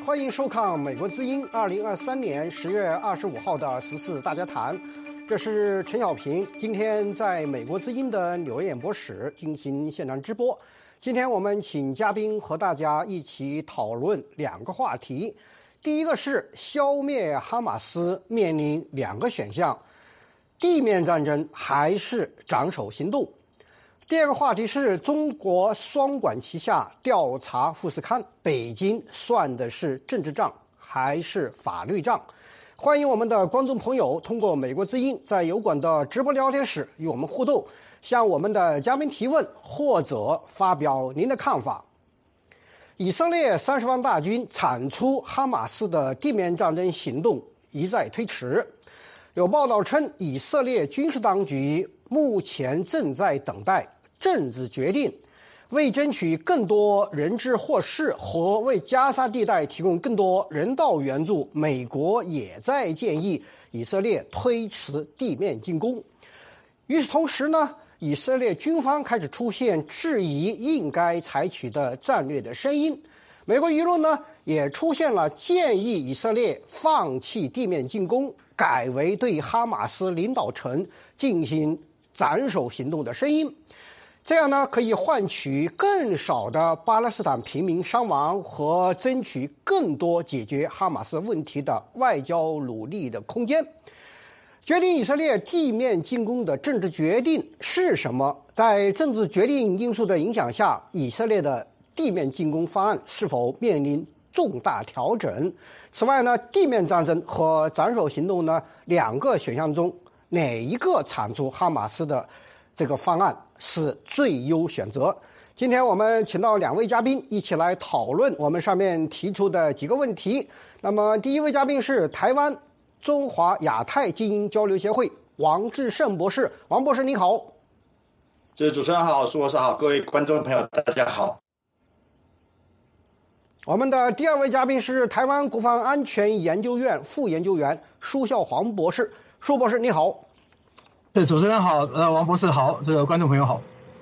欢迎收看美国之音2023年10月25号的时事大家谈。这是陈小平今天在美国之音的纽约演播室进行现场直播。今天我们请嘉宾和大家一起讨论两个话题。第一个是消灭哈马斯面临两个选项：地面战争还是斩首行动。第二个话题是中国双管齐下调查富士康，北京算的是政治账还是法律账？欢迎我们的观众朋友通过美国之音在油管的直播聊天室与我们互动，向我们的嘉宾提问或者发表您的看法。以色列30万大军铲除哈马斯的地面战争行动一再推迟，有报道称以色列军事当局目前正在等待政治决定，为争取更多人质获释和为加沙地带提供更多人道援助，美国也在建议以色列推迟地面进攻。与此同时呢，以色列军方开始出现质疑应该采取的战略的声音，美国舆论呢也出现了建议以色列放弃地面进攻，改为对哈马斯领导层进行斩首行动的声音。这样呢，可以换取更少的巴勒斯坦平民伤亡和争取更多解决哈马斯问题的外交努力的空间。决定以色列地面进攻的政治决定是什么？在政治决定因素的影响下，以色列的地面进攻方案是否面临重大调整？此外呢，地面战争和斩首行动呢，两个选项中哪一个铲除哈马斯的这个方案是最优选择？今天我们请到两位嘉宾一起来讨论我们上面提出的几个问题。那么第一位嘉宾是台湾中华亚太精英交流协会王志胜博士。王博士你好。 这主持人好，苏博士好，各位观众朋友大家好。 我们的第二位嘉宾是台湾国防安全研究院副研究员舒孝煌博士。舒博士你好。 主持人好，王博士好，这个观众朋友好。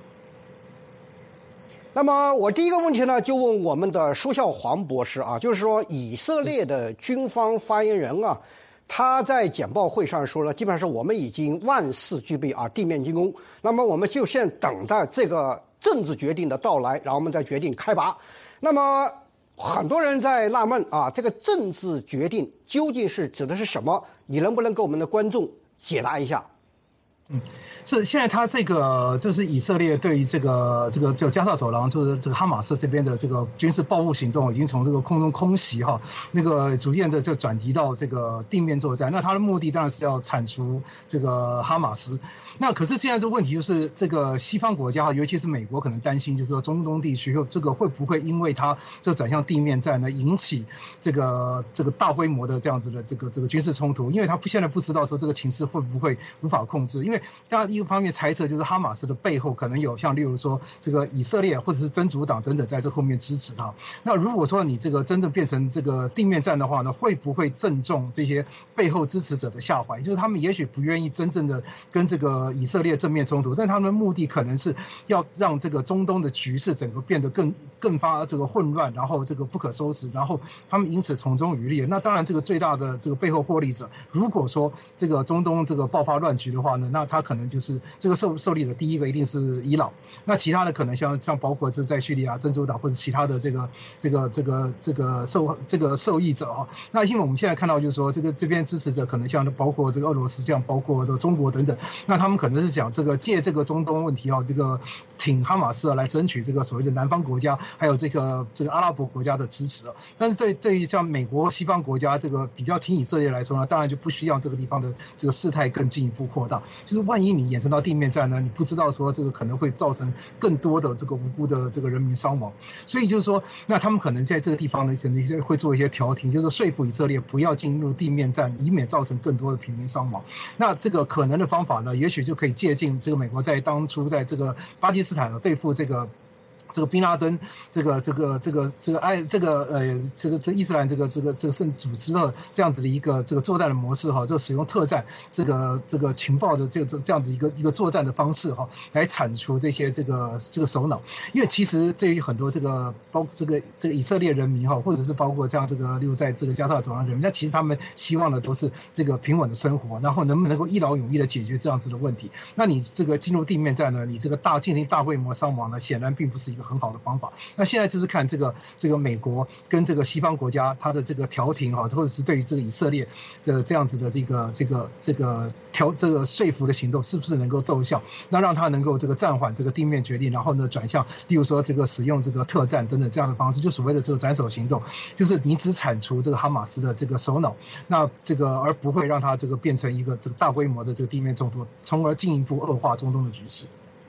那么我第一个问题呢，就问我们的舒孝煌博士啊，就是说以色列的军方发言人啊，他在简报会上说了，基本上是我们已经万事俱备啊，地面进攻。那么我们就现等待这个政治决定的到来，然后我们再决定开拔。那么很多人在纳闷啊，这个政治决定究竟是指的是什么？你能不能给我们的观众解答一下？ 是现在他这个就是以色列对于这个加沙走廊，就是这个哈马斯这边的这个军事报复行动，已经从这个空中空袭哈，那个逐渐的就转移到这个地面作战。那他的目的当然是要铲除这个哈马斯。那可是现在这个问题就是，这个西方国家，尤其是美国，可能担心就是说中东地区这个会不会因为它就转向地面战呢，引起这个大规模的这样子的这个军事冲突？因为他现在不知道说这个情势会不会无法控制，因为大家一个方面猜测就是哈马斯的背后可能有像例如说这个以色列或者是真主党等等在这后面支持他。那如果说你这个真正变成这个地面战的话呢，会不会正中这些背后支持者的下怀？就是他们也许不愿意真正的跟这个以色列正面冲突，但他们的目的可能是要让这个中东的局势整个变得更发这个混乱，然后这个不可收拾，然后他们因此从中渔利。那当然这个最大的这个背后获利者，如果说这个中东这个爆发乱局的话呢，那他可能就是这个受利者第一个一定是伊朗，那其他的可能像包括是在叙利亚真主党或者其他的这个受益者啊。那因为我们现在看到就是说这边支持者可能像包括这个俄罗斯，像包括这个中国等等，那他们可能是想借这个中东问题啊，这个挺哈马斯来争取这个所谓的南方国家还有这个阿拉伯国家的支持。但是对于像美国西方国家这个比较挺以色列来说呢，当然就不需要这个地方的这个事态更进一步扩大。就是万一你衍生到地面战呢，你不知道说这个可能会造成更多的这个无辜的这个人民伤亡，所以就是说，那他们可能在这个地方呢，可能会做一些调停，就是说服以色列不要进入地面战，以免造成更多的平民伤亡。那这个可能的方法呢，也许就可以借鉴这个美国在当初在这个巴基斯坦对付这个这个宾拉登这个伊斯兰这个圣组织的这样子的一个这个作战的模式哈，就使用特战这个情报的这样子一个作战的方式哈，来铲除这些这个首脑。因为其实对于很多这个以色列人民哈，或者是包括像这个例如在这个加沙走廊人民，那其实他们希望的都是这个平稳的生活，然后能不能够一劳永逸的解决这样子的问题。那你这个进入地面战呢，你这个进行大规模伤亡呢，显然并不是一个很好的方法。那现在就是看这个美国跟这个西方国家它的这个调停哈，或者是对于这个以色列的这样子的这个说服的行动是不是能够奏效，那让他能够这个暂缓这个地面决定，然后呢转向例如说这个使用这个特战等等这样的方式，就所谓的这个斩首行动，就是你只铲除这个哈马斯的这个首脑，那这个而不会让它这个变成一个这个大规模的这个地面冲突，从而进一步恶化中东的局势。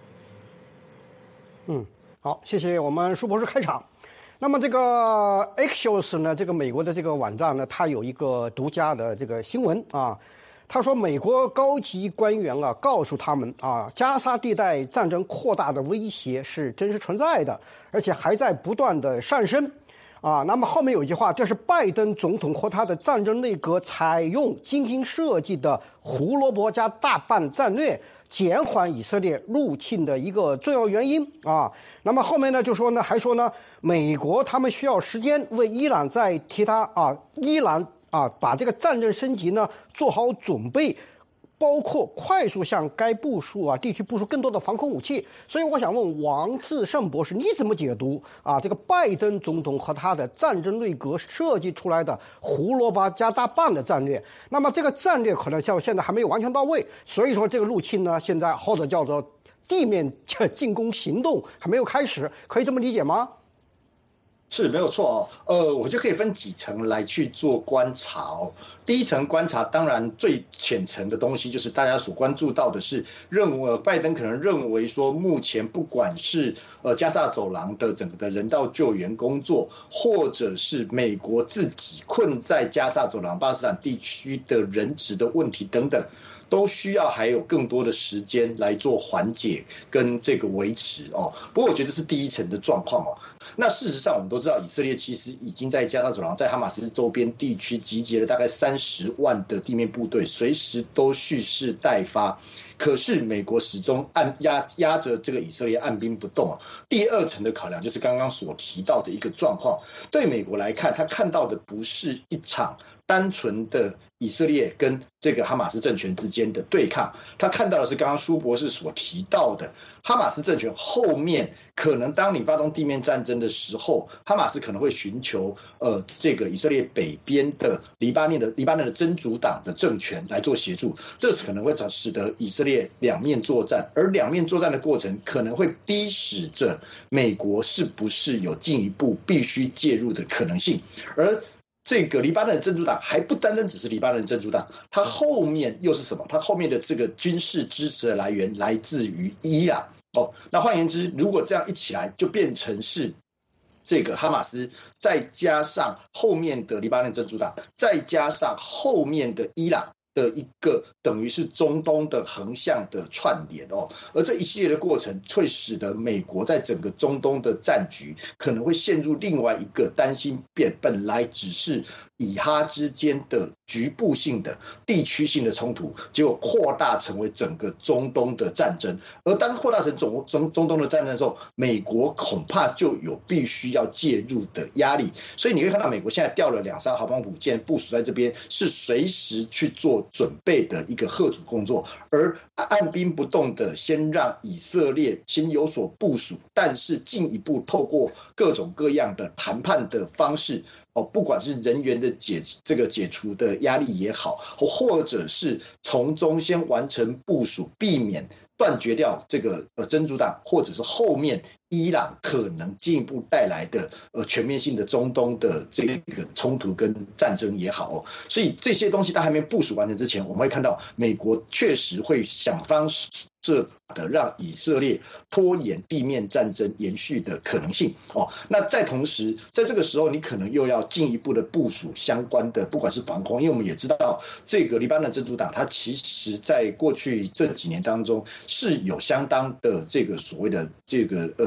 好，谢谢我们舒博士开场。那么这个 Axios 呢，这个美国的这个网站呢，它有一个独家的这个新闻啊。他说，美国高级官员啊告诉他们啊，加沙地带战争扩大的威胁是真实存在的，而且还在不断的上升。啊，那么后面有一句话，这是拜登总统和他的战争内阁采用精心设计的胡萝卜加大棒战略，减缓以色列入侵的一个重要原因啊。那么后面呢，就说呢，还说呢，美国他们需要时间为伊朗在替他啊，伊朗啊把这个战争升级呢做好准备。包括快速向该地区部署更多的防空武器，所以我想问王志胜博士，你怎么解读啊这个拜登总统和他的战争内阁设计出来的胡萝卜加大棒的战略？那么这个战略可能像现在还没有完全到位，所以说这个入侵呢，现在或者叫做地面进攻行动还没有开始，可以这么理解吗？ 是没有错哦，我就可以分几层来去做观察哦。第一层观察，当然最浅层的东西就是大家所关注到的是，拜登可能认为说，目前不管是加沙走廊的整个的人道救援工作，或者是美国自己困在加沙走廊巴勒斯坦地区的人质的问题等等，都需要还有更多的时间来做缓解跟这个维持哦。不过我觉得这是第一层的状况哦。那事实上我们都知道，以色列其实已经在加沙走廊，在哈马斯周边地区集结了大概30万的地面部队，随时都蓄势待发。可是美国始终压着这个以色列按兵不动啊。第二层的考量就是刚刚所提到的一个状况，对美国来看，他看到的不是一场单纯的以色列跟这个哈马斯政权之间的对抗，他看到的是刚刚舒博士所提到的，哈马斯政权后面可能当你发动地面战争的时候，哈马斯可能会寻求这个以色列北边的黎巴嫩的真主党的政权来做协助，这可能会使得以色列两面作战，而两面作战的过程可能会逼使着美国是不是有进一步必须介入的可能性。而这个黎巴嫩的真主党还不单单只是黎巴嫩的真主党，它后面又是什么？它后面的这个军事支持的来源来自于伊朗哦。那换言之，如果这样一起来，就变成是这个哈马斯，再加上后面的黎巴嫩真主党，再加上后面的伊朗的一个等于是中东的横向的串联哦，而这一系列的过程会使得美国在整个中东的战局可能会陷入另外一个担心本来只是以哈之间的局部性的地区性的冲突，结果扩大成为整个中东的战争。而当扩大成中东的战争的时候，美国恐怕就有必须要介入的压力。所以你会看到美国现在调了2、3号航母舰部署在这边，是随时去做准备的一个贺主工作，而按兵不动的先让以色列先有所部署，但是进一步透过各种各样的谈判的方式哦，不管是人员的解除的压力也好，或者是从中先完成部署，避免断绝掉这个真主党或者是后面伊朗可能进一步带来的全面性的中东的这个冲突跟战争也好哦。所以这些东西它还没部署完成之前，我们会看到美国确实会想方设法的让以色列拖延地面战争延续的可能性哦。那在同时，在这个时候，你可能又要进一步的部署相关的，不管是防空，因为我们也知道这个黎巴嫩真主党，它其实在过去这几年当中是有相当的这个所谓的这个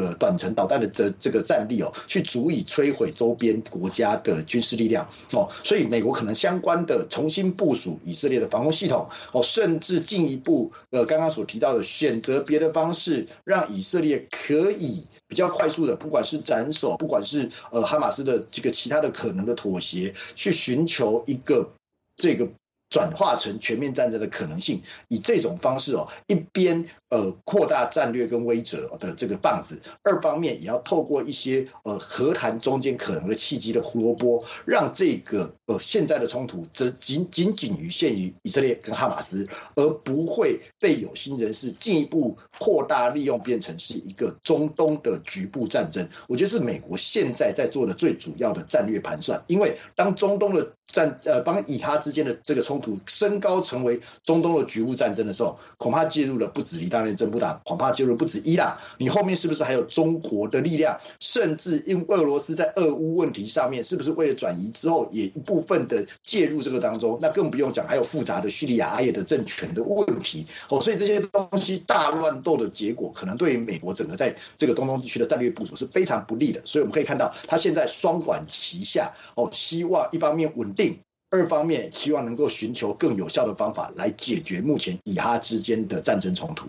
短程导弹的这个战力去足以摧毁周边国家的军事力量所以美国可能相关的重新部署以色列的防空系统甚至进一步刚刚所提到的选择别的方式，让以色列可以比较快速的，不管是斩首，不管是哈马斯的这个其他的可能的妥协，去寻求一个这个转化成全面战争的可能性，以这种方式一边扩大战略跟威慑的这个棒子，二方面也要透过一些和谈中间可能的契机的胡萝卜，让这个现在的冲突则仅于限于以色列跟哈马斯，而不会被有心人士进一步扩大利用，变成是一个中东的局部战争。我觉得是美国现在在做的最主要的战略盘算，因为当中东的帮以哈之间的这个冲突升高成为中东的局部战争的时候，恐怕介入了不止黎巴嫩真不党，恐怕介入不止伊朗，你后面是不是还有中国的力量？甚至因为俄罗斯在俄乌问题上面，是不是为了转移之后也一部分的介入这个当中？那更不用讲还有复杂的叙利亚阿耶的政权的问题所以这些东西大乱斗的结果，可能对美国整个在这个东地区的战略部署是非常不利的。所以我们可以看到，他现在双管齐下希望一方面稳定，二方面希望能够寻求更有效的方法来解决目前以哈之间的战争冲突。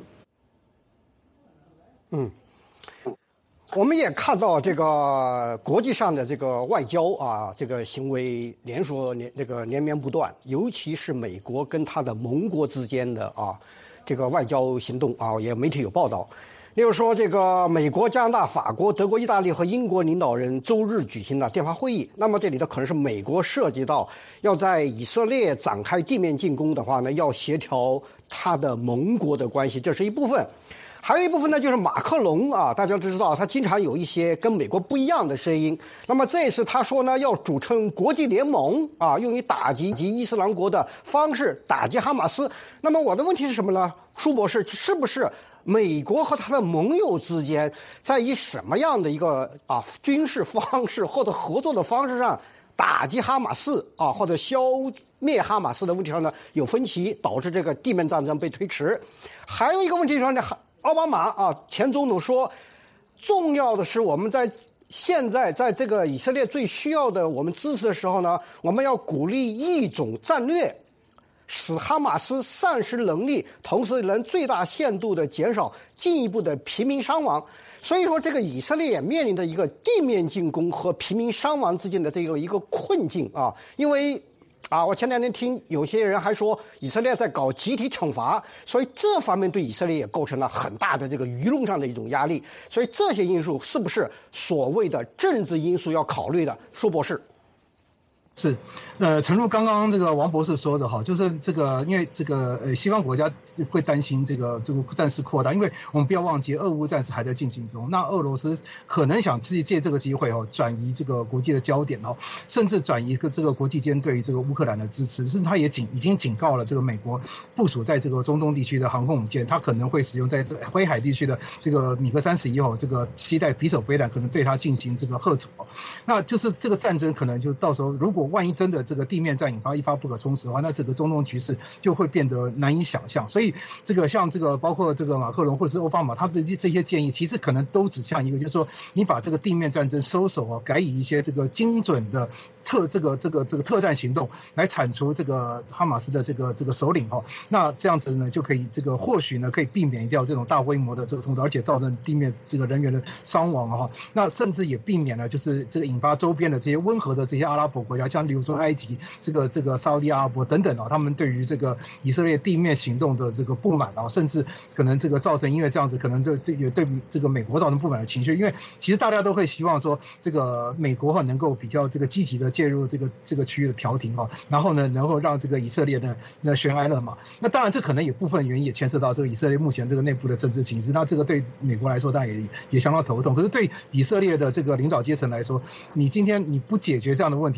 我们也看到这个国际上的这个外交这个行为连绵不断，尤其是美国跟他的盟国之间的这个外交行动也媒体有报道。例如说，这个美国、加拿大、法国、德国、意大利和英国领导人周日举行了电话会议。那么这里头可能是美国涉及到要在以色列展开地面进攻的话呢，要协调他的盟国的关系，这是一部分。还有一部分呢，就是马克龙大家都知道，他经常有一些跟美国不一样的声音。那么这次他说呢，要组成国际联盟用以打击伊斯兰国的方式打击哈马斯。那么我的问题是什么呢？舒博士，是不是美国和他的盟友之间在以什么样的一个军事方式或者合作的方式上打击哈马斯或者消灭哈马斯的问题上呢有分歧，导致这个地面战争被推迟？还有一个问题是呢，奥巴马前总统说，重要的是我们现在在这个以色列最需要的我们支持的时候呢，我们要鼓励一种战略，使哈马斯丧失能力，同时能最大限度的减少进一步的平民伤亡。所以说，这个以色列也面临着一个地面进攻和平民伤亡之间的这个一个困境因为我前两天听有些人还说以色列在搞集体惩罚，所以这方面对以色列也构成了很大的这个舆论上的一种压力。所以这些因素是不是所谓的政治因素要考虑的？舒博士。 是，诚如刚刚这个王博士说的就是这个，因为这个西方国家会担心这个战事扩大，因为我们不要忘记俄乌战事还在进行中，那俄罗斯可能想借这个机会转移这个国际的焦点甚至转移这个国际间对于这个乌克兰的支持，甚至他也已经警告了这个美国部署在这个中东地区的航空母舰，他可能会使用在这个灰海地区的这个米格31这个携带匕首飞弹，可能对他进行这个吓阻。那就是这个战争可能就到时候如果万一真的这个地面战一发不可收拾的话，那整个中东局势就会变得难以想象。所以这个像这个包括这个马克龙或者是奥巴马，他的这些建议其实可能都指向一个，就是说你把这个地面战争收手改以一些这个精准的特战行动来铲除这个哈马斯的这个首领那这样子呢就可以这个或许呢可以避免掉这种大规模的这个冲突，而且造成地面这个人员的伤亡那甚至也避免了就是这个引发周边的这些温和的这些阿拉伯国家，像例如说埃及、这个沙特阿拉伯等等他们对于这个以色列地面行动的这个不满甚至可能这个造成因为这样子可能这也对这个美国造成不满的情绪，因为其实大家都会希望说这个美国能够比较这个积极的介入这个区域的调停然后呢能够让这个以色列呢悬崖勒马。那当然这可能有部分原因也牵涉到这个以色列目前这个内部的政治情势，那这个对美国来说当然也相当头痛。可是对以色列的这个领导阶层来说，你今天你不解决这样的问题，其实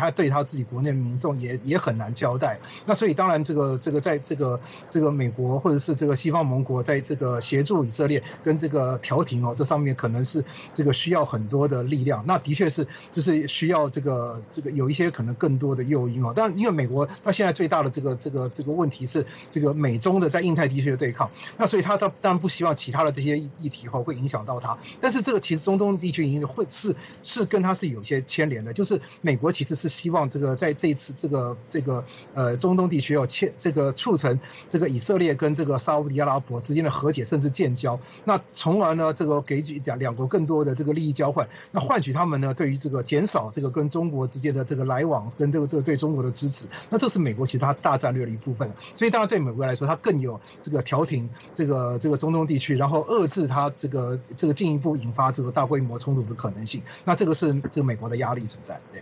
他对他自己国内民众也很难交代。那所以当然这个在这个美国或者是这个西方盟国在这个协助以色列跟这个调停这上面可能是这个需要很多的力量。那的确是就是需要这个有一些可能更多的诱因当然因为美国它现在最大的这个问题是这个美中的在印太地区的对抗，那所以他当然不希望其他的这些议题会影响到他。但是这个其实中东地区已经会是跟他是有些牵连的，就是美国其实是希望这个在这一次这个中东地区这个促成这个以色列跟这个沙烏地阿拉伯之间的和解甚至建交，那从而呢这个给予两国更多的这个利益交换，那换取他们呢对于这个减少这个跟中国之间的这个来往跟这个对中国的支持，那这是美国其实它大战略的一部分。所以当然对美国来说，它更有这个调停这个中东地区，然后遏制它这个进一步引发这个大规模冲突的可能性。那这个是这个美国的压力存在。对，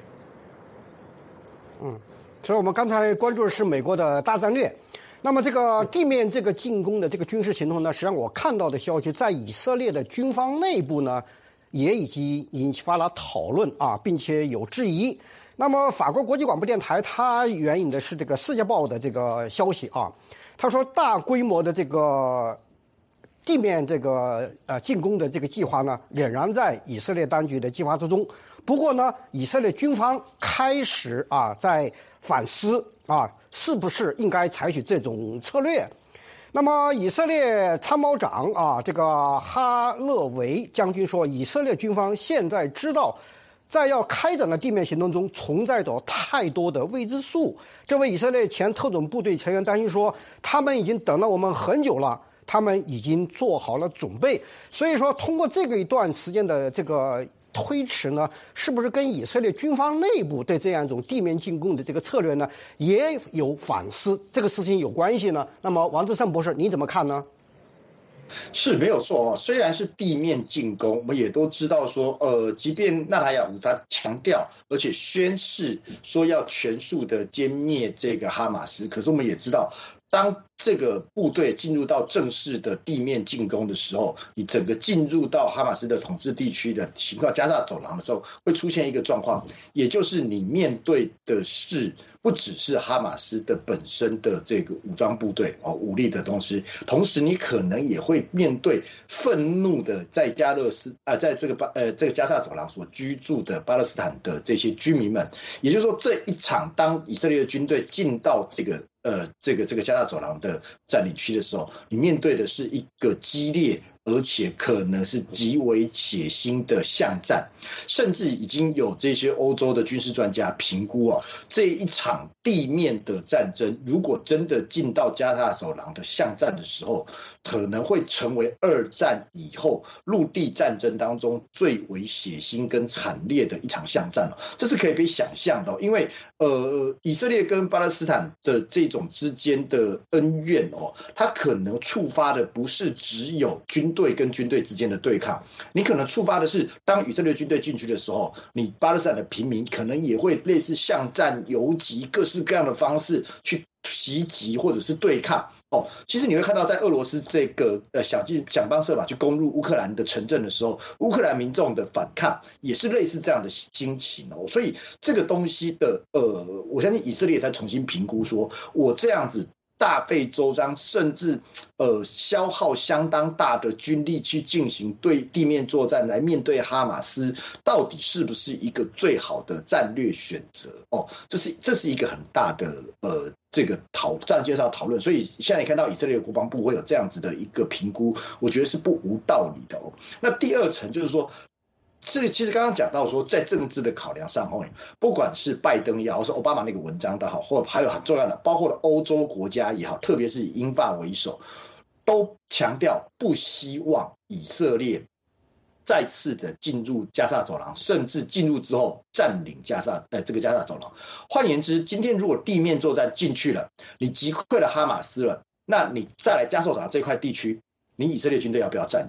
所以我们刚才关注的是美国的大战略。那么这个地面这个进攻的这个军事行动呢，实际上我看到的消息，在以色列的军方内部呢，也已经引发了讨论并且有质疑。那么法国国际广播电台它援引的是这个《世界报》的这个消息他说大规模的这个地面这个进攻的这个计划呢，仍然在以色列当局的计划之中。不过呢，以色列军方开始在反思是不是应该采取这种策略。那么以色列参谋长这个哈勒维将军说，以色列军方现在知道在要开展的地面行动中存在着太多的未知数。这位以色列前特种部队成员担心说，他们已经等了我们很久了，他们已经做好了准备。所以说通过这个一段时间的这个推迟呢，是不是跟以色列军方内部对这样一种地面进攻的这个策略呢也有反思，这个事情有关系呢？那么王志胜博士你怎么看呢？ 是没有错虽然是地面进攻，我们也都知道说，即便纳塔雅胡他强调而且宣誓说要全数的歼灭这个哈马斯，可是我们也知道，当这个部队进入到正式的地面进攻的时候，你整个进入到哈马斯的统治地区的情况，加萨走廊的时候，会出现一个状况，也就是你面对的是不只是哈马斯的本身的这个武装部队武力的东西，同时你可能也会面对愤怒的在在这个加萨走廊所居住的巴勒斯坦的这些居民们。也就是说，这一场当以色列的军队进到这个加萨走廊的占领区的时候，你面对的是一个激烈而且可能是极为血腥的巷战，甚至已经有这些欧洲的军事专家评估这一场地面的战争如果真的进到加萨走廊的巷战的时候，可能会成为二战以后陆地战争当中最为血腥跟惨烈的一场巷战这是可以被想象的因为以色列跟巴勒斯坦的这种之间的恩怨它可能触发的不是只有军队跟军队之间的对抗，你可能触发的是当以色列军队进去的时候，你巴勒斯坦的平民可能也会类似巷战游击各式各样的方式去袭击或者是对抗其实你会看到在俄罗斯这个想方设法去攻入乌克兰的城镇的时候，乌克兰民众的反抗也是类似这样的心情所以这个东西的我相信以色列也在重新评估说，我这样子大费周章，甚至消耗相当大的军力去进行对地面作战来面对哈马斯，到底是不是一个最好的战略选择这是一个很大的这个战略上讨论。所以现在你看到以色列国防部会有这样子的一个评估，我觉得是不无道理的那第二层就是说，其实刚刚讲到说，在政治的考量上不管是拜登也好，或是奥巴马那个文章也好，或者还有很重要的包括了欧洲国家也好，特别是以英法为首，都强调不希望以色列再次的进入加萨走廊，甚至进入之后占领这个加萨走廊。换言之，今天如果地面作战进去了，你击溃了哈马斯了，那你再来加萨走廊这块地区，你以色列军队要不要占领？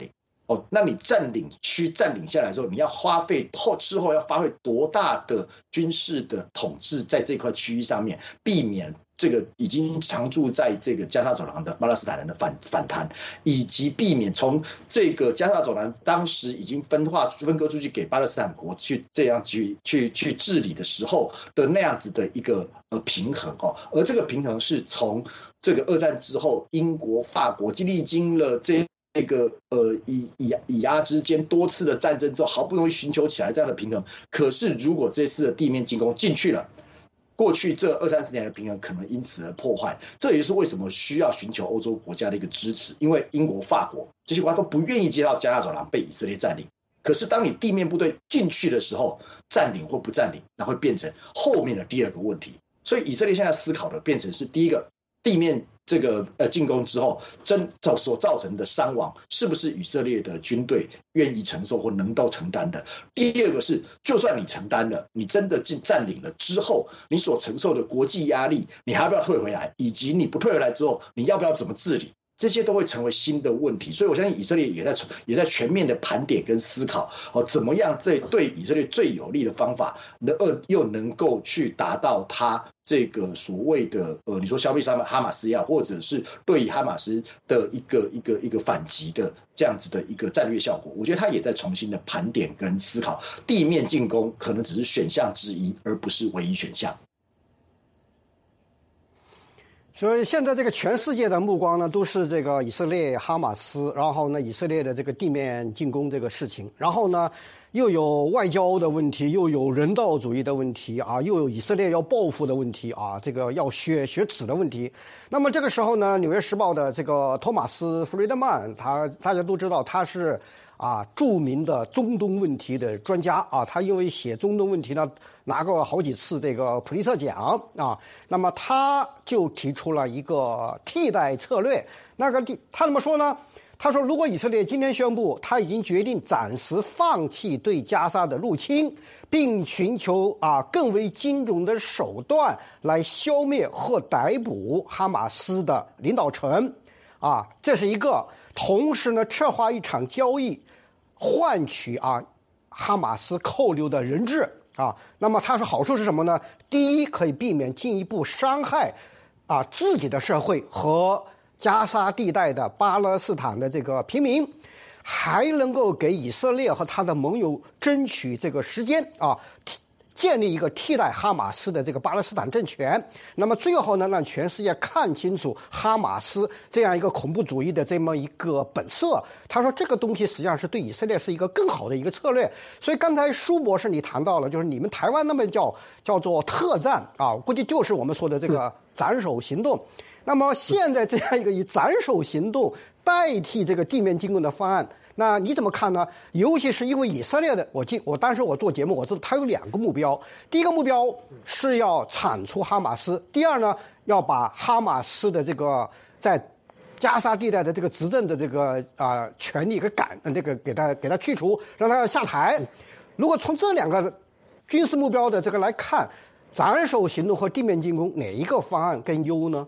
那你占领区占领下来之后，你要之后要发挥多大的军事的统治在这块区域上面，避免这个已经常驻在这个加沙走廊的巴勒斯坦人的反弹，以及避免从这个加沙走廊当时已经分割出去给巴勒斯坦国去这样去治理的时候的那样子的一个平衡而这个平衡是从这个二战之后，英国、法国历经了这个以阿之间多次的战争之后，好不容易寻求起来这样的平衡。可是如果这次的地面进攻进去了，过去这20-30年的平衡可能因此而破坏。这也就是为什么需要寻求欧洲国家的一个支持，因为英国、法国这些国家都不愿意接到加沙走廊被以色列占领。可是当你地面部队进去的时候，占领或不占领，那会变成后面的第二个问题。所以以色列现在思考的变成是第一个，地面这个进攻之后所造成的伤亡是不是以色列的军队愿意承受或能够承担的？第二个是，就算你承担了，你真的占领了之后，你所承受的国际压力，你还要不要退回来？以及你不退回来之后，你要不要怎么治理？这些都会成为新的问题，所以我相信以色列也在全面的盘点跟思考，怎么样对以色列最有利的方法，又能够去达到他这个所谓的你说消灭哈马斯也好，或者是对哈马斯的一个反击的这样子的一个战略效果，我觉得他也在重新的盘点跟思考，地面进攻可能只是选项之一，而不是唯一选项。 所以现在这个全世界的目光呢，都是这个以色列、哈马斯，然后呢，以色列的这个地面进攻这个事情，然后呢，又有外交的问题，又有人道主义的问题啊，又有以色列要报复的问题啊，这个要血耻的问题。那么这个时候呢，《纽约时报》的这个托马斯·弗雷德曼，大家都知道他是著名的中东问题的专家啊，他因为写中东问题呢，拿过好几次这个普利策奖啊。那么他就提出了一个替代策略，他怎么说呢？他说，如果以色列今天宣布他已经决定暂时放弃对加沙的入侵，并寻求更为精准的手段来消灭或逮捕哈马斯的领导层这是一个。同时呢，策划一场交易，换取哈马斯扣留的人质那么他说好处是什么呢？第一，可以避免进一步伤害自己的社会和加沙地带的巴勒斯坦的这个平民，还能够给以色列和他的盟友争取这个时间建立一个替代哈马斯的这个巴勒斯坦政权。那么最后呢，让全世界看清楚哈马斯这样一个恐怖主义的这么一个本色。他说这个东西实际上是对以色列是一个更好的一个策略。所以刚才舒博士你谈到了，就是你们台湾那边叫做特战估计就是我们说的这个斩首行动。那么现在这样一个以斩首行动代替这个地面进攻的方案，那你怎么看呢？尤其是因为以色列的，我当时我做节目，我知道他有两个目标。第一个目标是要铲除哈马斯，第二呢，要把哈马斯的这个在加沙地带的这个执政的这个权力给他去除，让他下台。如果从这两个军事目标的这个来看，斩首行动和地面进攻哪一个方案更优呢？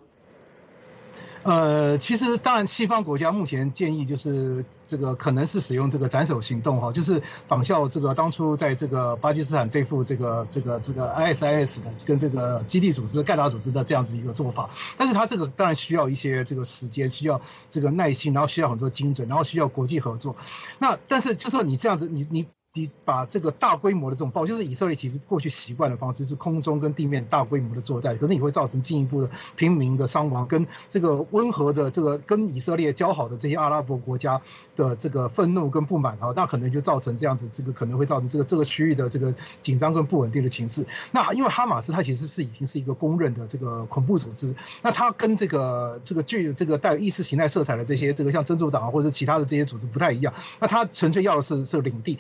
其实当然，西方国家目前建议就是这个可能是使用这个斩首行动就是仿效这个当初在这个巴基斯坦对付这个 ISIS 的跟这个基地组织盖达组织的这样子一个做法。但是它这个当然需要一些这个时间，需要这个耐心，然后需要很多精准，然后需要国际合作。但是就说你这样子，你把这个大规模的这种就是以色列其实过去习惯的方式是空中跟地面大规模的作战，可是你会造成进一步的平民的伤亡，跟这个温和的这个跟以色列交好的这些阿拉伯国家的这个愤怒跟不满那可能就造成这样子，这个可能会造成这个区域的这个紧张跟不稳定的情势。那因为哈马斯它其实已经是一个公认的这个恐怖组织，那它跟这个具这个带有意识形态色彩的这些这个像真主党或者其他的这些组织不太一样，那它纯粹要的是领地，所以你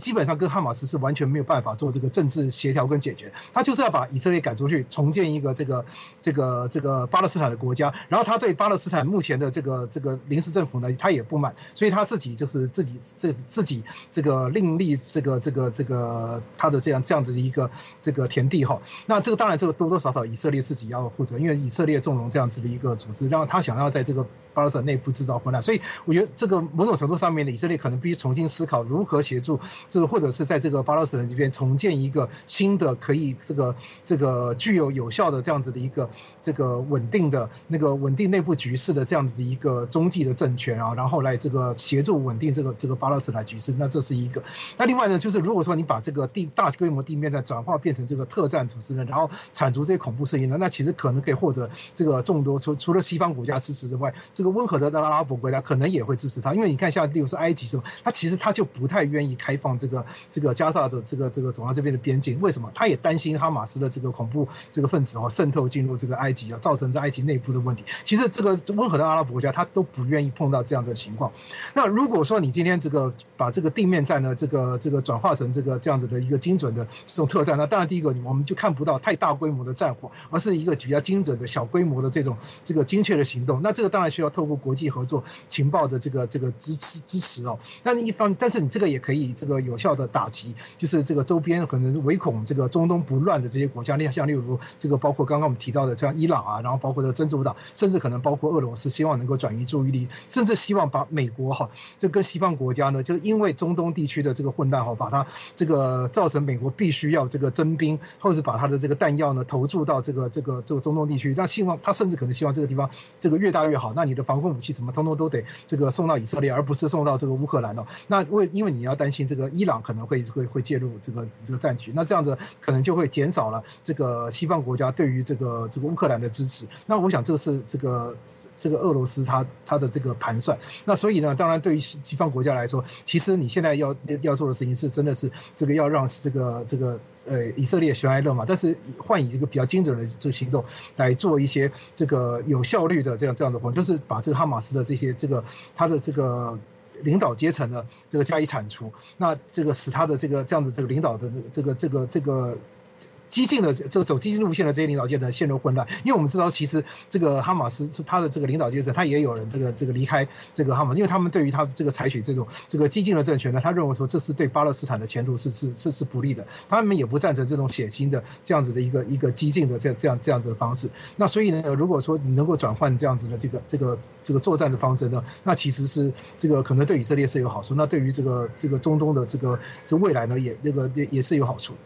基本上跟哈马斯是完全没有办法做这个政治协调跟解决，他就是要把以色列赶出去，重建一个这个巴勒斯坦的国家。然后他对巴勒斯坦目前的这个临时政府呢，他也不满，所以他自己就是自己这个另立这个他的这样子的一个这个田地哈。那这个当然这个多多少少以色列自己要负责，因为以色列纵容这样子的一个组织，让他想要在这个巴勒斯坦内部制造混乱，所以我觉得这个某种程度上面的以色列可能必须重新思考如何协助这个，或者是在这个巴勒斯坦这边重建一个新的可以这个具有效的这样子的一个这个稳定内部局势的这样子的一个中继的政权啊，然后来这个协助稳定这个巴勒斯坦局势，那这是一个。那另外呢，就是如果说你把这个大规模地面战转化变成这个特战组织呢，然后铲除这些恐怖势力呢，那其实可能可以获得这个众多除了西方国家支持之外，这个温和的阿拉伯国家可能也会支持他，因为你看像例如说埃及什么，他其实他就不太愿意开放这个加萨的这个总拉这边的边境，为什么？他也担心哈马斯的这个恐怖这个分子渗透进入这个埃及，造成在埃及内部的问题。其实这个温和的阿拉伯国家他都不愿意碰到这样的情况。那如果说你今天把这个地面战呢，这个转化成这样子的一个精准的这种特战，那当然第一个我们就看不到太大规模的战火，而是一个比较精准的小规模的这个精确的行动。那这个当然需要透过国际合作、情报的这个支持哦。但是你这个也可以这个有效的打击，就是这个周边可能唯恐这个中东不乱的这些国家，像例如这个包括刚刚我们提到的像伊朗啊，然后包括这个真主党，甚至可能包括俄罗斯，希望能够转移注意力，甚至希望把美国这跟西方国家呢，就因为中东地区的这个混乱把它这个造成美国必须要这个增兵，或是把它的这个弹药呢投注到这个中东地区，那希望他甚至可能希望这个地方这个越大越好，那你的防空武器什么通通都得这个送到以色列，而不是送到这个乌克兰哦。那因为你要担心这个伊朗可能会介入这个战局，那这样子可能就会减少了这个西方国家对于这个乌克兰的支持。那我想这是这个俄罗斯它的这个盘算。那所以呢，当然对于西方国家来说，其实你现在要做的事情是真的是这个要让以色列悬崖勒马，但是换以这个比较精准的这个行动来做一些这个有效率的这样的活动，就是把这个哈马斯的这些他的这个领导阶层呢这个加以铲除，那这个使他的这样子这个领导的这个激进的走激进路线的这些领导阶层陷入混乱，因为我们知道其实这个哈马斯他的这个领导阶层他也有人这个离开这个哈马斯，因为他们对于他这个采取这个激进的政权呢，他认为说这是对巴勒斯坦的前途是不利的，他们也不赞成这种血腥的这样子的一个激进的这样子的方式。那所以呢，如果说你能够转换这样子的这个作战的方针呢，那其实是这个可能对以色列是有好处，那对于这个中东的这未来呢也是有好处。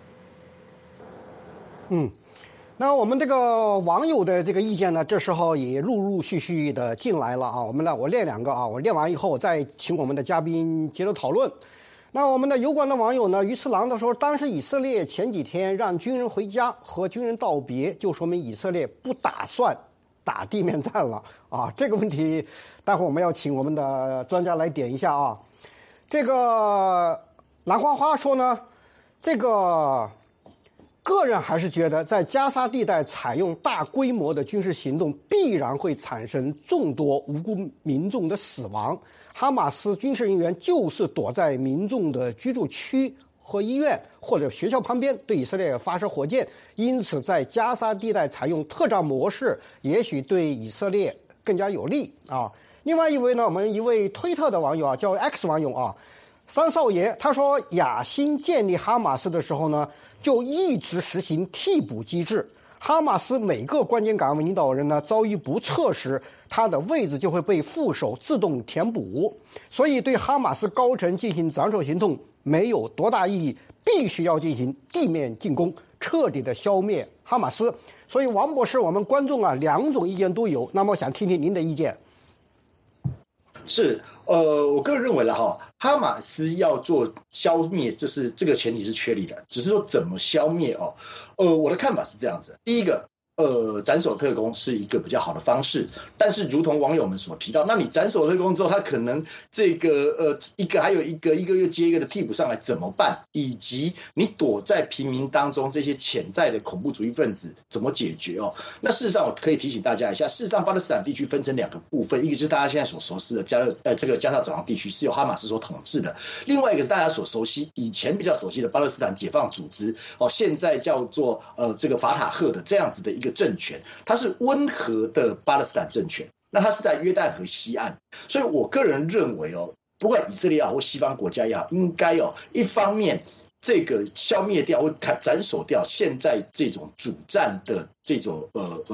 那我们这个网友的这个意见呢，这时候也陆续的进来了啊。我练两个啊，我练完以后再请我们的嘉宾接着讨论。那我们的油管的网友呢，鱼次郎的说，当时以色列前几天让军人回家和军人道别，就说明以色列不打算打地面战了啊。这个问题待会儿我们要请我们的专家来点一下啊。这个蓝花花说呢，个人还是觉得在加沙地带采用大规模的军事行动必然会产生众多无辜民众的死亡。哈马斯军事人员就是躲在民众的居住区和医院或者学校旁边对以色列发射火箭，因此在加沙地带采用特战模式也许对以色列更加有利啊。另外一位呢，我们一位推特的网友啊，叫 X 网友啊，三少爷，他说亚辛建立哈马斯的时候呢，就一直实行替补机制。哈马斯每个关键岗位领导人呢遭遇不测时，他的位置就会被副手自动填补，所以对哈马斯高层进行斩首行动没有多大意义，必须要进行地面进攻，彻底的消灭哈马斯。所以王博士，我们观众啊两种意见都有，那么我想听听您的意见。 是，我个人认为了哈马斯要做消灭，这个前提是确立的，只是说怎么消灭我的看法是这样子。第一个， 斩首特攻是一个比较好的方式，但是如同网友们所提到，那你斩首特攻之后，他可能这个一个又接一个的替补上来怎么办？以及你躲在平民当中这些潜在的恐怖主义分子怎么解决哦？那事实上我可以提醒大家一下，事实上巴勒斯坦地区分成2个部分，一个就是大家现在所熟悉的这个加沙走廊地区是由哈马斯所统治的，另外一个是大家所熟悉以前比较熟悉的巴勒斯坦解放组织哦，现在叫做这个法塔赫的这样子的一个政权，它是温和的巴勒斯坦政权，那它是在约旦河西岸，所以我个人认为哦，不管以色列也好或西方国家也好，应该一方面这个消灭掉或斩首掉现在这种主战的这种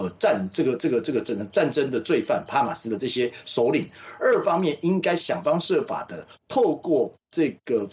战争的罪犯哈马斯的这些首领，二方面应该想方设法的透过这个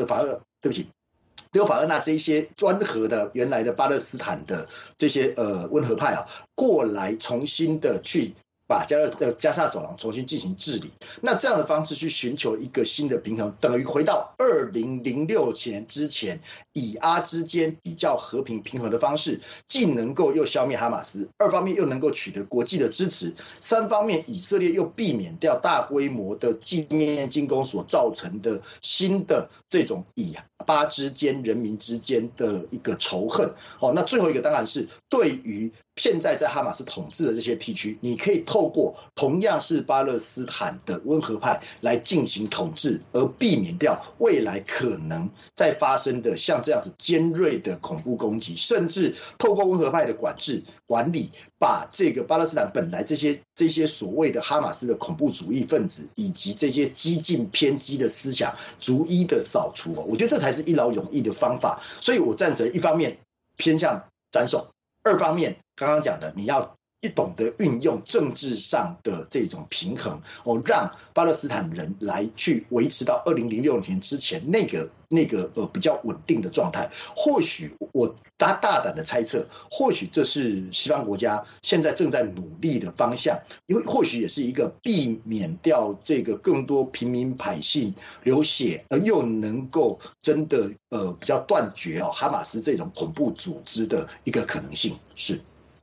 留法厄纳这一些温和的原来的巴勒斯坦的这些温和派过来重新的去把加沙走廊重新进行治理，那这样的方式去寻求一个新的平衡，等于回到2006年之前以阿之间比较和平平衡的方式，既能够又消灭哈马斯，二方面又能够取得国际的支持，三方面以色列又避免掉大规模的地面进攻所造成的新的这种以巴之间人民之间的一个仇恨。那最后一个当然是对于现在在哈马斯统治的这些地区，你可以透过同样是巴勒斯坦的温和派来进行统治，而避免掉未来可能再发生的像这样子尖锐的恐怖攻击，甚至透过温和派的管理，把这个巴勒斯坦本来这些所谓的哈马斯的恐怖主义分子以及这些激进偏激的思想逐一的扫除。我觉得这才是一劳永逸的方法，所以我赞成一方面偏向斩首，二方面刚刚讲的你要懂得运用政治上的这种平衡让巴勒斯坦人来去维持到2006年之前那个比较稳定的状态。或许我大胆的猜测，或许这是西方国家现在正在努力的方向，因为或许也是一个避免掉这个更多平民百姓流血，而又能够真的比较断绝哈马斯这种恐怖组织的一个可能性。是。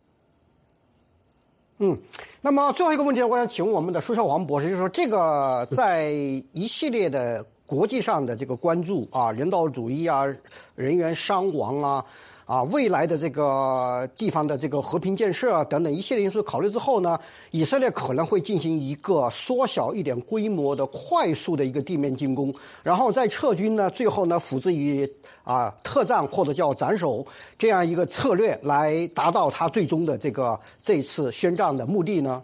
那么最后一个问题，我想请问我们的舒孝煌博士，就是说这个在一系列的国际上的这个关注人道主义人员伤亡未来的这个地方的这个和平建设等等一系列因素考虑之后呢，以色列可能会进行一个缩小一点规模的快速的一个地面进攻，然后再撤军呢，最后呢辅之以特战或者叫斩首这样一个策略来达到他最终的这次宣战的目的呢？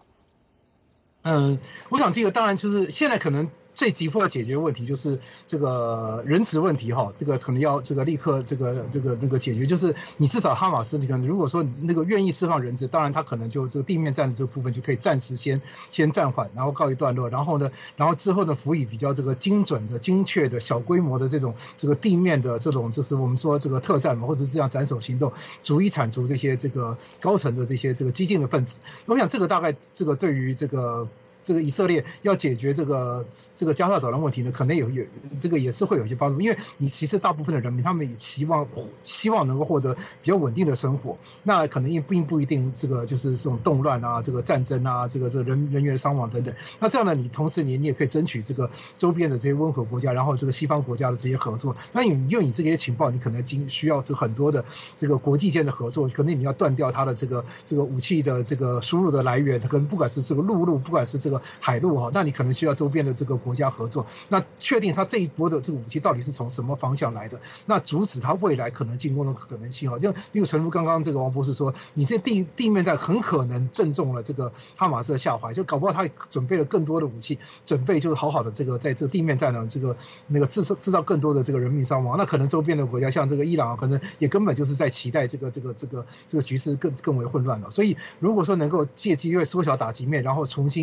我想这个当然就是现在可能最急迫要解决问题就是这个人质问题这个可能要立刻这个解决，就是你至少哈马斯，你可能如果说那个愿意释放人质，当然他可能就这个地面战的这个部分就可以暂时先暂缓，然后告一段落，然后之后呢辅以比较这个精准的、精确的、小规模的这个地面的这种就是我们说这个特战嘛，或者是这样斩首行动，逐一铲除这些这个高层的这些激进的分子。我想这个大概对于这个以色列要解决这个加沙走廊问题呢，可能有这个也是会有一些帮助，因为你其实大部分的人民他们也希望能够获得比较稳定的生活，那可能并不一定这个就是这种动乱这个战争这个人员伤亡等等。那这样呢，你同时你也可以争取这个周边的这些温和国家，然后这个西方国家的这些合作。那你用你这些情报，你可能需要很多的这个国际间的合作，可能你要断掉它的这个武器的这个输入的来源，可能不管是这个陆路，不管是这个海路那你可能需要周边的这个国家合作，那确定它这一波的这个武器到底是从什么方向来的，那阻止它未来可能进攻的可能性就例如诚如刚刚这个王博士说，你这地面战很可能正中了这个哈马斯的下怀，就搞不好他准备了更多的武器，准备就是好好的这个在这个地面战呢制造更多的这个人民伤亡，那可能周边的国家像这个伊朗可能也根本就是在期待这个局势更为混乱了。所以如果说能够借机会缩小打击面，然后重新这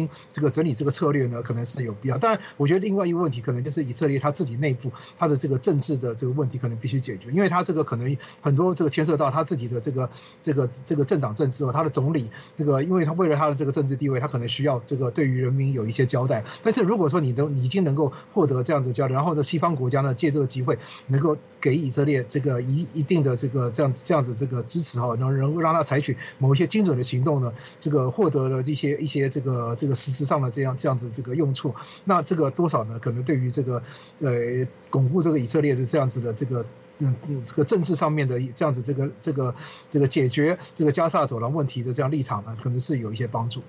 个整理这个策略呢，可能是有必要。当然，我觉得另外一个问题可能就是以色列他自己内部他的这个政治的这个问题可能必须解决，因为他这个可能很多这个牵涉到他自己的这个政党政治他的总理这个，因为他为了他的这个政治地位，他可能需要这个对于人民有一些交代。但是如果说你已经能够获得这样子的交代，然后呢，西方国家呢借这个机会能够给以色列这个一定的这样子这个支持能够让他采取某一些精准的行动呢，这个获得了一些这个实质上的这样子这个用处，那这个多少呢？可能对于这个巩固这个以色列的这样子的这个政治上面的这样子这个解决这个加萨走廊问题的这样立场呢，可能是有一些帮助。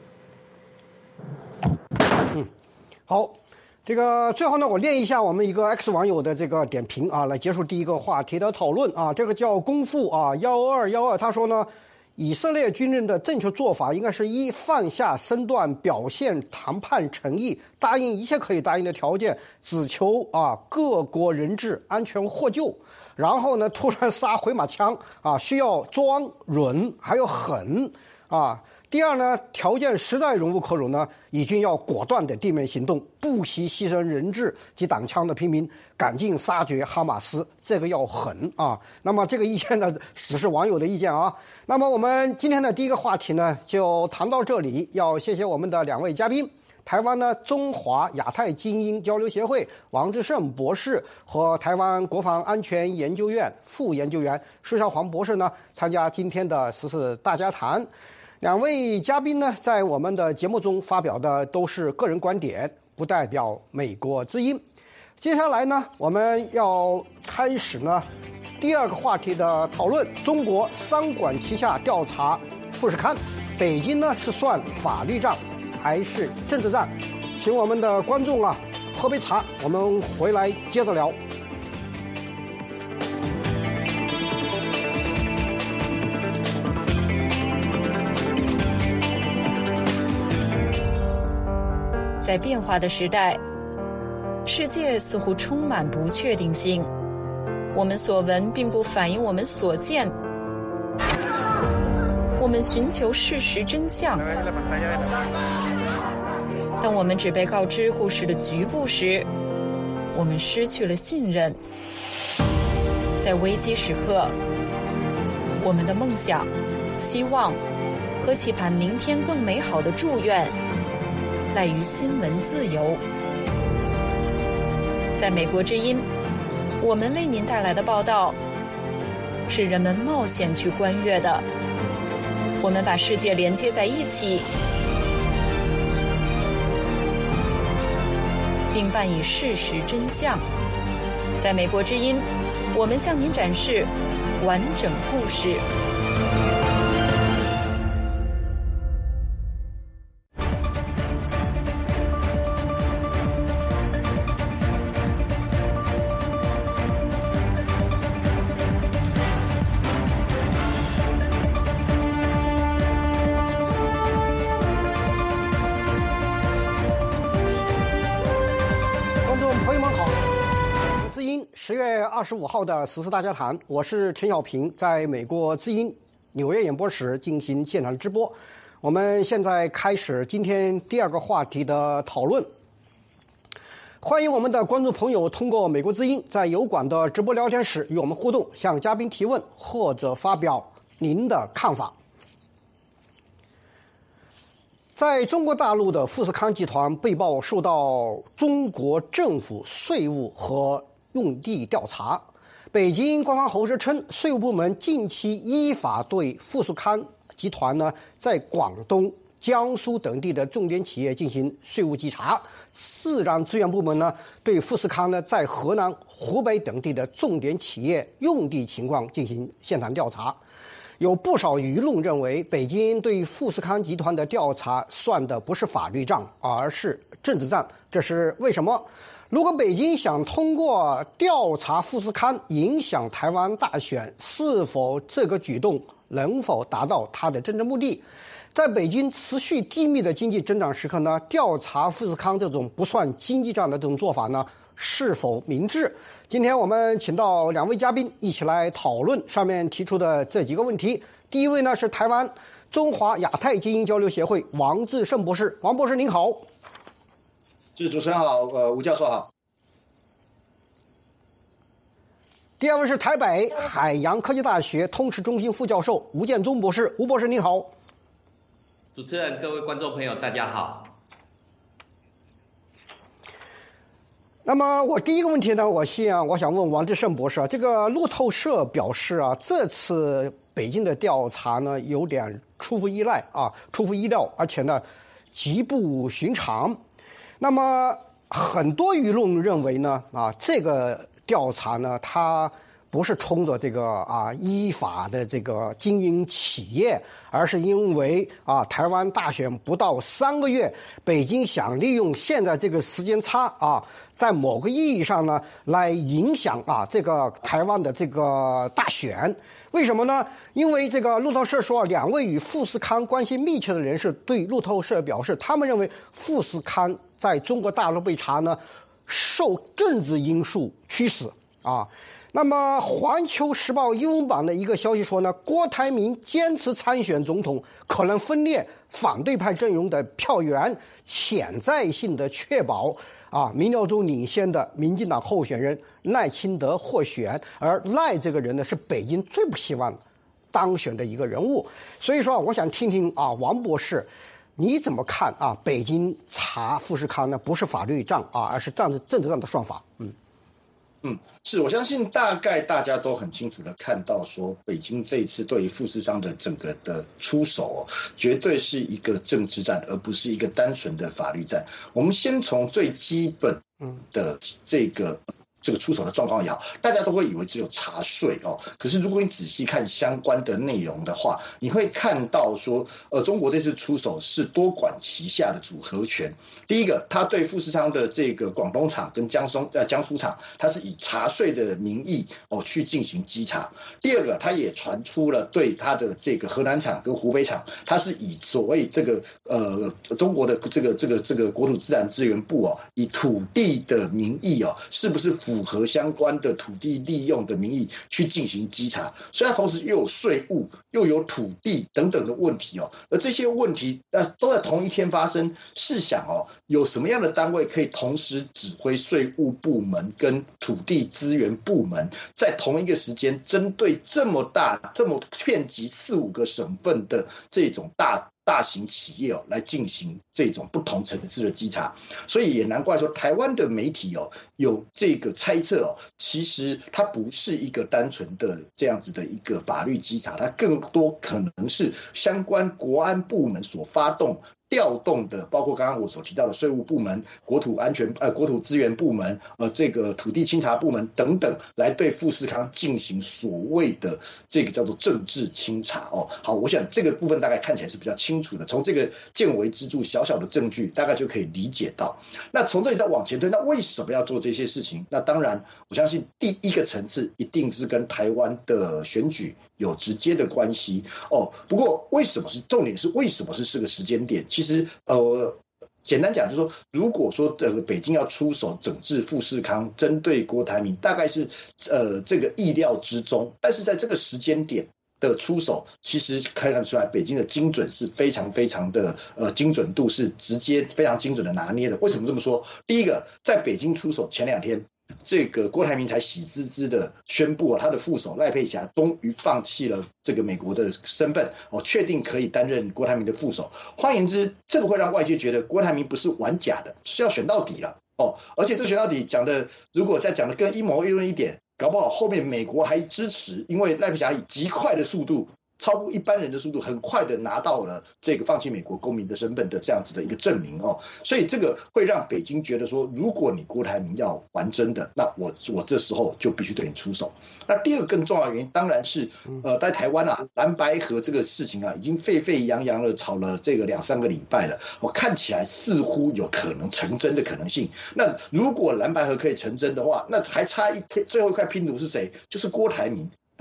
好。这个最后呢，我念一下我们一个 X 网友的这个点评啊，来结束第一个话题的讨论啊。这个叫功夫啊1212，他说呢，以色列军人的正确做法应该是一放下身段，表现谈判诚意，答应一切可以答应的条件，只求各国人质安全获救。然后呢，突然撒回马枪啊，需要装忍还有狠啊。第二呢，条件实在忍无可忍呢，以军要果断的地面行动，不惜牺牲人质及挡枪的平民，赶尽杀绝哈马斯，这个要狠啊。那么这个意见呢，只是网友的意见啊。那么我们今天的第一个话题呢，就谈到这里。要谢谢我们的两位嘉宾，台湾呢中华亚太精英交流协会王志胜博士和台湾国防安全研究院副研究员施孝煌博士呢，参加今天的14大家谈。两位嘉宾呢，在我们的节目中发表的都是个人观点，不代表美国之音。接下来呢，我们要开始呢第二个话题的讨论：中国商管齐下调查富士康，北京呢是算法律战还是政治战？请我们的观众喝杯茶，我们回来接着聊。 在变化的时代，世界似乎充满不确定性。我们所闻并不反映我们所见。我们寻求事实真相。当我们只被告知故事的局部时，我们失去了信任。在危机时刻，我们的梦想、希望和期盼明天更美好的祝愿赖于新闻自由。在美国之音，我们为您带来的报道是人们冒险去观阅的。我们把世界连接在一起，并伴以事实真相。在美国之音，我们向您展示完整故事。 10月25号的14大家谈，我是陈小平，在美国之音纽约演播室进行现场直播。我们现在开始今天第二个话题的讨论。欢迎我们的观众朋友通过美国之音在油管的直播聊天室与我们互动，向嘉宾提问或者发表您的看法。在中国大陆的富士康集团被曝受到中国政府税务和用地调查，北京官方喉舌称，税务部门近期依法对富士康集团呢在广东、江苏等地的重点企业进行税务稽查。自然资源部门呢对富士康呢在河南、湖北等地的重点企业用地情况进行现场调查。有不少舆论认为，北京对富士康集团的调查算的不是法律战，而是政治战。这是为什么？如果北京想通过调查富士康影响台湾大选，是否这个举动能否达到它的真正目的？在北京持续低迷的经济增长时刻呢，调查富士康这种不算经济战的这种做法呢，是否明智？今天我们请到两位嘉宾一起来讨论上面提出的这几个问题。第一位呢是台湾中华亚太精英交流协会王志胜博士。王博士您好。 主持人好，吴教授好。 第二位是台北海洋科技大学通识中心副教授吴建中博士。吴博士您好。 主持人、各位观众朋友大家好。 那么我第一个问题呢，我想问王志胜博士啊，这个路透社表示啊，这次北京的调查呢有点出乎意料，而且呢极不寻常。那么很多舆论认为呢，这个调查呢，它不是冲着这个依法的这个经营企业，而是因为台湾大选不到3个月，北京想利用现在这个时间差在某个意义上呢，来影响这个台湾的这个大选。为什么呢？因为这个路透社说，2位与富士康关系密切的人士对路透社表示，他们认为富士康在中国大陆被查呢，受政治因素驱使那么《环球时报》英文版的一个消息说呢，郭台铭坚持参选总统，可能分裂反对派阵容的票源，潜在性的确保民调中领先的民进党候选人赖清德获选，而赖这个人呢是北京最不希望当选的一个人物。所以说，我想听听王博士，你怎么看北京查富士康呢？不是法律战而是政治战的算法。 是我相信大概大家都很清楚的看到说，北京这一次对于富士康的整个的出手绝对是一个政治战，而不是一个单纯的法律战。我们先从最基本的这个出手的状况也好，大家都会以为只有查税可是如果你仔细看相关的内容的话，你会看到说，中国这次出手是多管齐下的组合拳。第一个，他对富士康的这个广东厂跟江苏厂，他是以查税的名义去进行稽查。第二个，他也传出了对他的这个河南厂跟湖北厂，他是以所谓这个中国的这个国土自然资源部以土地的名义是不是符合相关的土地利用的名义去进行稽查，所以它同时又有税务又有土地等等的问题而这些问题都在同一天发生。试想有什么样的单位可以同时指挥税务部门跟土地资源部门在同一个时间针对这么大这么遍及4-5个省份的这种大型企业来进行这种不同层次的稽查？所以也难怪说台湾的媒体有这个猜测其实它不是一个单纯的这样子的一个法律稽查，它更多可能是相关国安部门所发动调动的，包括刚刚我所提到的税务部门、国土资源部门、这个土地清查部门等等，来对富士康进行所谓的这个叫做政治清查好，我想这个部分大概看起来是比较清楚的，从这个见微知著小小的证据，大概就可以理解到。那从这里再往前推，那为什么要做这些事情？那当然，我相信第一个层次一定是跟台湾的选举有直接的关系不过重点是为什么是个时间点？其实简单讲就是说，如果说北京要出手整治富士康，针对郭台铭，大概是这个意料之中。但是在这个时间点的出手，其实可以看出来，北京的精准是非常非常的精准度是直接非常精准的拿捏的。为什么这么说？第一个，在北京出手前2天。这个郭台铭才喜滋滋的宣布他的副手赖佩霞终于放弃了这个美国的身份确定可以担任郭台铭的副手。换言之，这个会让外界觉得郭台铭不是玩假的，是要选到底了而且这个选到底讲的，如果再讲的更阴谋论一点，搞不好后面美国还支持，因为赖佩霞以极快的速度。超过一般人的速度，很快的拿到了这个放弃美国公民的身份的这样子的一个证明所以这个会让北京觉得说，如果你郭台铭要玩真的，那我这时候就必须对你出手。那第二个更重要的原因，当然是在台湾蓝白合这个事情已经沸沸扬扬的吵了这个2-3个礼拜了，我看起来似乎有可能成真的可能性。那如果蓝白合可以成真的话，那还差最后一块拼图是谁？就是郭台铭。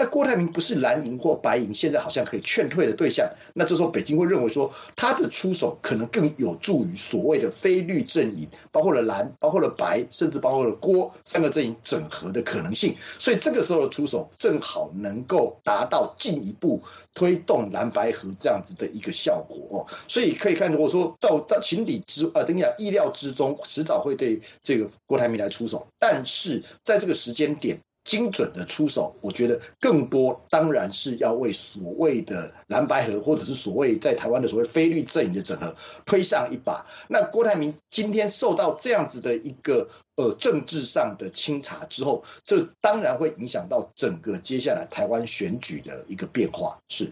那郭台铭不是蓝营或白营现在好像可以劝退的对象，那这时候北京会认为说他的出手可能更有助于所谓的非绿阵营，包括了蓝，包括了白，甚至包括了郭3个阵营整合的可能性。所以这个时候的出手正好能够达到进一步推动蓝白合这样子的一个效果。所以可以看，如果说到情理等于讲意料之中，迟早会对这个郭台铭来出手，但是在这个时间点精准的出手，我觉得更多当然是要为所谓的蓝白合，或者是所谓在台湾的所谓非绿阵营的整合推上一把。那郭台铭今天受到这样子的一个政治上的清查之后，这当然会影响到整个接下来台湾选举的一个变化。是，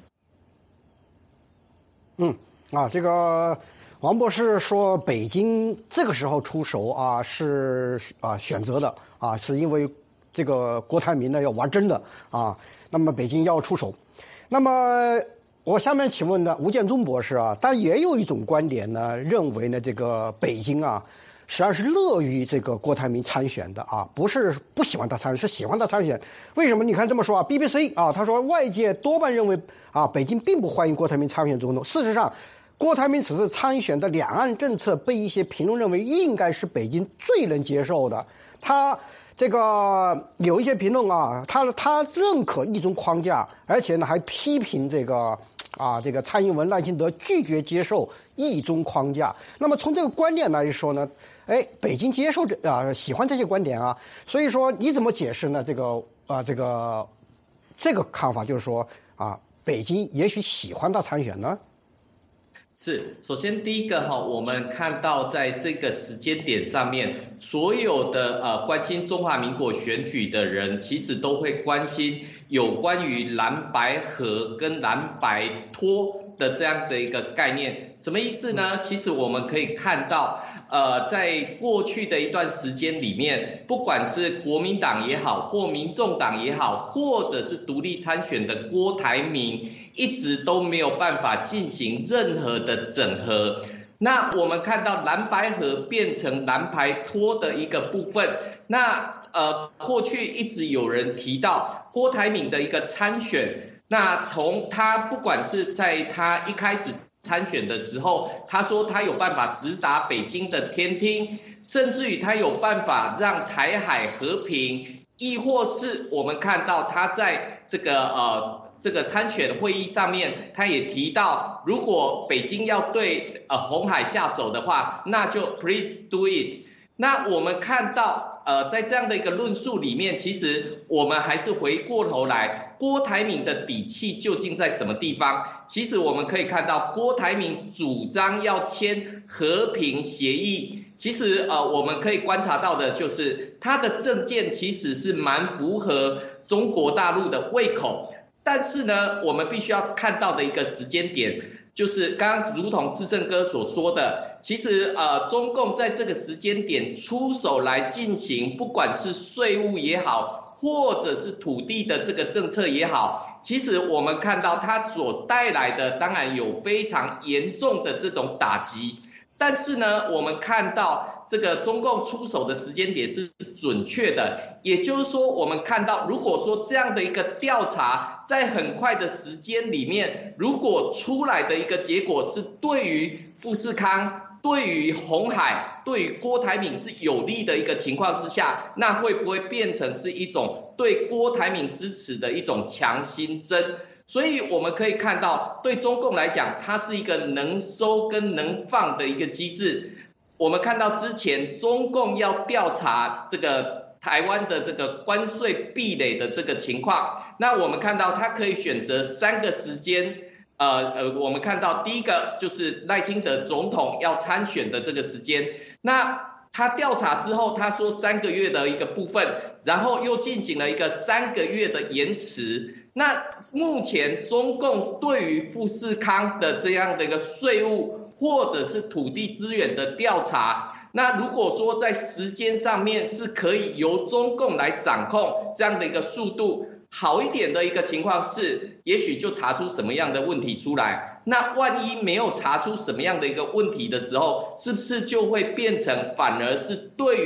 这个王博士说，北京这个时候出手啊是选择的啊，是因为这个郭台铭呢要玩真的啊，那么北京要出手。那么我下面请问呢，吴建中博士啊，但也有一种观点呢，认为呢这个北京啊实际上是乐于这个郭台铭参选的啊，不是不喜欢他参选，是喜欢他参选。为什么？你看这么说啊 ，BBC 啊，他说外界多半认为啊，北京并不欢迎郭台铭参选总统。事实上，郭台铭此次参选的两岸政策被一些评论认为应该是北京最能接受的。他这个有一些评论啊，他认可一中框架，而且呢还批评这个蔡英文、赖清德拒绝接受一中框架。那么从这个观点来说呢，北京接受喜欢这些观点啊，所以说你怎么解释呢？这个看法就是说北京也许喜欢他参选呢？ 是，首先第一个我们看到在这个时间点上面，所有的关心中华民国选举的人，其实都会关心有关于蓝白合跟蓝白拖的这样的一个概念。什么意思呢？其实我们可以看到，在过去的一段时间里面，不管是国民党也好，或民众党也好，或者是独立参选的郭台铭，一直都没有办法进行任何的整合。那我们看到蓝白合变成蓝白拖的一个部分。那过去一直有人提到郭台铭的一个参选，那从他不管是在他一开始参选的时候，他说他有办法直达北京的天听，甚至于他有办法让台海和平，亦或是我们看到他在这个参选会议上面，他也提到，如果北京要对鸿海下手的话，那就 please do it。那我们看到在这样的一个论述里面，其实我们还是回过头来，郭台铭的底气究竟在什么地方？其实我们可以看到，郭台铭主张要签和平协议。其实我们可以观察到的就是他的政见其实是蛮符合中国大陆的胃口。但是呢，我们必须要看到的一个时间点，就是刚刚如同志正哥所说的，其实中共在这个时间点出手来进行，不管是税务也好，或者是土地的这个政策也好，其实我们看到它所带来的当然有非常严重的这种打击。但是呢，我们看到这个中共出手的时间点是准确的，也就是说，我们看到如果说这样的一个调查在很快的时间里面，如果出来的一个结果是对于富士康、对于鸿海、对于郭台铭是有利的一个情况之下，那会不会变成是一种对郭台铭支持的一种强心针？所以我们可以看到，对中共来讲，它是一个能收跟能放的一个机制。我们看到之前中共要调查这个台湾的这个关税壁垒的这个情况，那我们看到它可以选择3个时间。我们看到第一个就是赖清德总统要参选的这个时间，那他调查之后，他说3个月的一个部分，然后又进行了一个3个月的延迟。那目前中共对于富士康的这样的一个税务或者是土地资源的调查，那如果说在时间上面是可以由中共来掌控这样的一个速度，好一点的一个情况是，也许就查出什么样的问题出来。那万一没有查出什么样的一个问题的时候，是不是就会变成反而是对于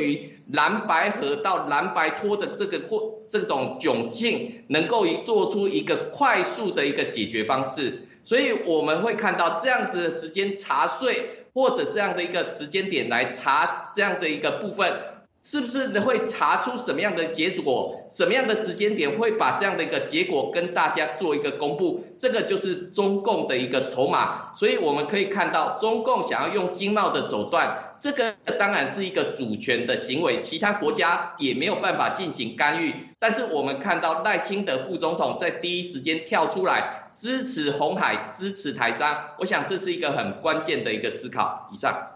蓝白合到蓝白拖的这种窘境，能够做出一个快速的一个解决方式。所以我们会看到这样子的时间查税，或者这样的一个时间点来查这样的一个部分，是不是会查出什么样的结果？什么样的时间点会把这样的一个结果跟大家做一个公布？这个就是中共的一个筹码。所以我们可以看到，中共想要用经贸的手段，这个当然是一个主权的行为，其他国家也没有办法进行干预。但是我们看到赖清德副总统在第一时间跳出来支持鸿海，支持台商，我想这是一个很关键的一个思考。以上。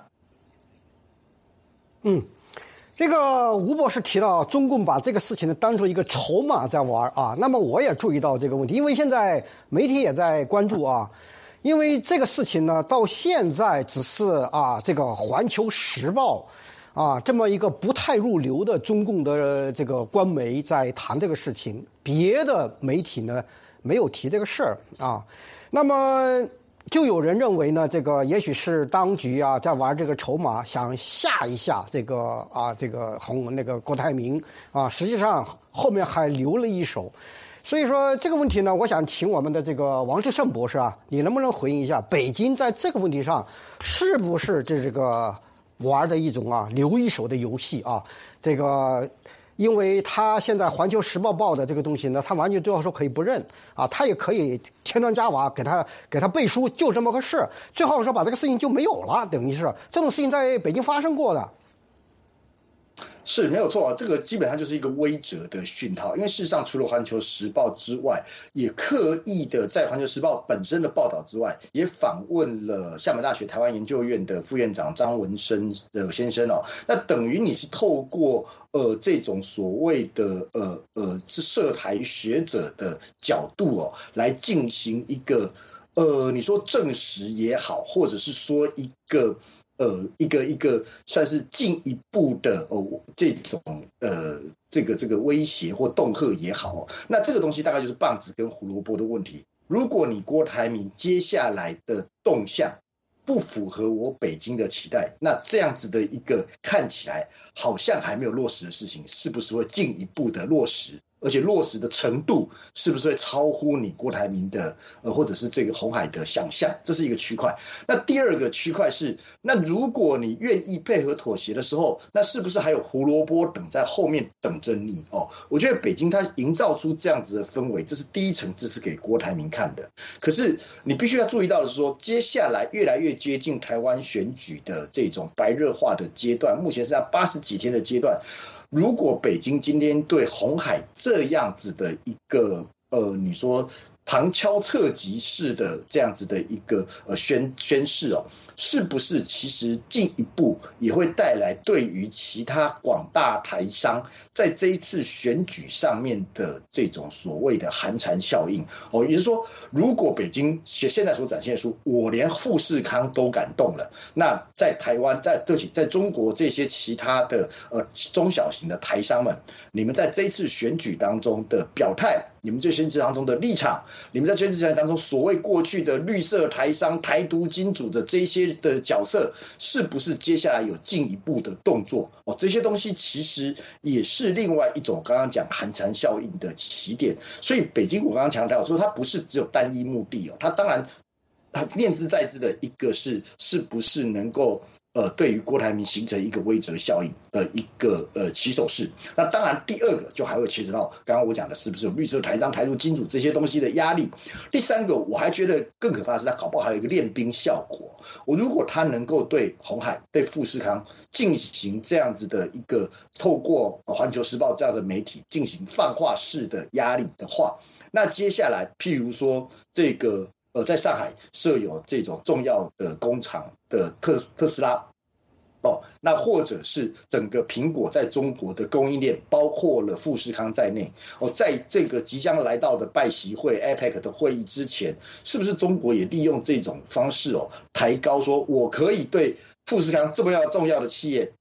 这个吴博士提到中共把这个事情呢当做一个筹码在玩啊，那么我也注意到这个问题，因为现在媒体也在关注啊，因为这个事情呢到现在只是这个《环球时报》这么一个不太入流的中共的这个官媒在谈这个事情，别的媒体呢没有提这个事儿啊，那么就有人认为呢，这个也许是当局在玩这个筹码，想吓一吓这个郭台铭实际上后面还留了一手。所以说这个问题呢，我想请我们的这个王志胜博士你能不能回应一下，北京在这个问题上是不是这个玩的一种留一手的游戏这个。因为他现在《环球时报》报的这个东西呢，他完全最后说可以不认他也可以添砖加瓦给他背书，就这么个事，最后说把这个事情就没有了，等于是这种事情在北京发生过的。 是没有错，这个基本上就是一个威慑的讯号。因为事实上，除了《环球时报》之外，也刻意的在《环球时报》本身的报道之外，也访问了厦门大学台湾研究院的副院长张文生的先生那等于你是透过这种所谓的是涉台学者的角度来进行一个你说证实也好，或者是说一个算是进一步的这种这个威胁或恫吓也好那这个东西大概就是棒子跟胡萝卜的问题。如果你郭台铭接下来的动向不符合我北京的期待，那这样子的一个看起来好像还没有落实的事情，是不是会进一步的落实？而且落实的程度是不是会超乎你郭台铭的或者是这个鸿海的想象？这是一个区块。那第二个区块是，那如果你愿意配合妥协的时候，那是不是还有胡萝卜等在后面等着你我觉得北京它营造出这样子的氛围，这是第一层支持给郭台铭看的。可是你必须要注意到的是说，接下来越来越接近台湾选举的这种白热化的阶段，目前是在80几天的阶段。如果北京今天对鸿海这样子的一个你说旁敲侧击式的这样子的一个宣示是不是其实进一步也会带来对于其他广大台商在这一次选举上面的这种所谓的寒蝉效应也就是说，如果北京现在所展现出我连富士康都敢动了，那在台湾在中国这些其他的中小型的台商们，你们在这一次选举当中的表态，你们在选举当中的立场，你们在选举当中所谓过去的绿色台商、台独金主的这些的角色，是不是接下来有进一步的动作这些东西其实也是另外一种刚刚讲寒蝉效应的起点。所以北京我刚刚强调说，它不是只有单一目的它当然它念兹在兹的一个是不是能够对于郭台铭形成一个威慑效应的一个起手式。那当然第二个就还会牵扯到刚刚我讲的是不是有绿色台商、台独金主这些东西的压力。第三个我还觉得更可怕的是，他搞不好还有一个练兵效果。如果他能够对鸿海、对富士康进行这样子的一个透过环球时报这样的媒体进行泛化式的压力的话，那接下来譬如说这个在上海设有这种重要的工厂的特斯拉那或者是整个苹果在中国的供应链，包括了富士康在内在这个即将来到的拜习会 APEC 的会议之前，是不是中国也利用这种方式抬高说我可以对富士康这么重要的企业